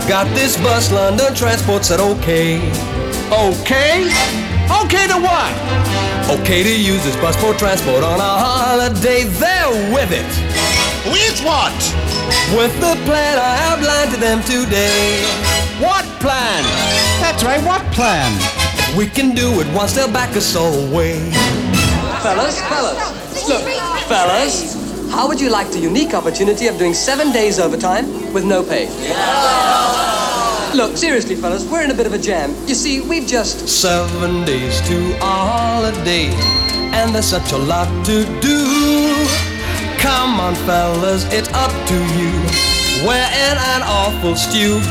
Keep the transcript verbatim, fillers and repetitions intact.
got this bus, London Transport said okay. Okay? Okay to what? Okay to use this bus for transport on a holiday. They're with it. With what? With the plan I outlined to them today. What plan? That's right, what plan? We can do it once they'll back us all away. Fellas, fellas, look, fellas, how would you like the unique opportunity of doing seven days overtime with no pay? Look, seriously, fellas, we're in a bit of a jam. You see, we've just... Seven days to a holiday, and there's such a lot to do. Come on, fellas, it's up to you. We're in an awful stew.